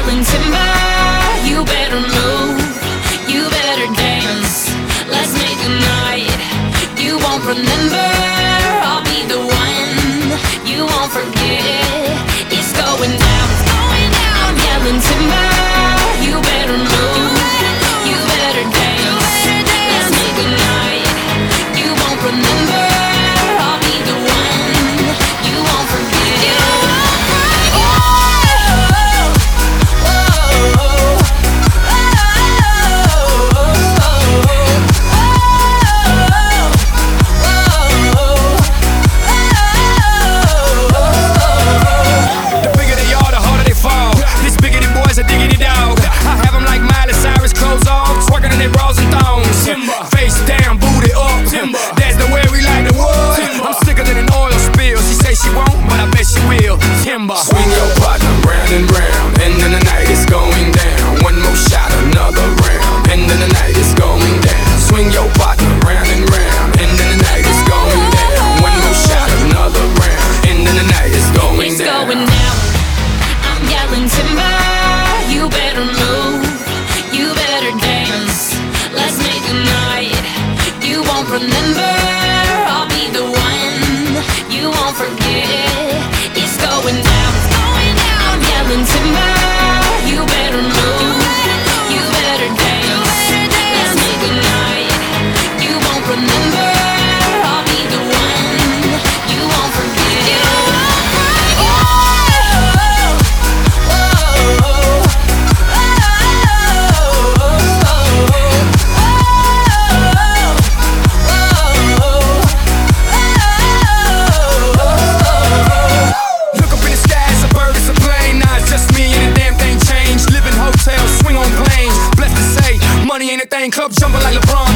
yelling timber, you better move, you better dance. Let's make a night you won't remember. I'll be the one you won't forget. It's going down, it's going down. I'm yelling timber, you better move, you better dance. Let's make a night you won't remember. I'll be the one you won't forget. The bigger they are, the harder they fall. This biggity boy's a diggity dog. I have them like Miley Cyrus, clothes off, twerking in their bras and thongs. Face down, booty up. That's the way we like the wood. I'm sicker than an oil spill. She say she won't, but I bet she will. Timber. Swing your partner round and round, and then the night is going down. One more shot, another round, and then the night is going down. Swing your partner round and round, and then the night is going down. One more shot, another round, and then the night is going It's down. going down. I'm yelling timber, you better move, you better dance. Let's make a night you won't remember. I'll be the one you won't forget. It's going down, it's going down. I'm yelling timber, you better move, you better dance. Let's make a night you won't remember. I'll be the one you won't forget. Look up in the sky, it's a bird, it's a plane. Nah, it's just me and the damn thing changed. Live in hotels, swing on planes. Blessed to say, money ain't a thing. Club jumping like LeBron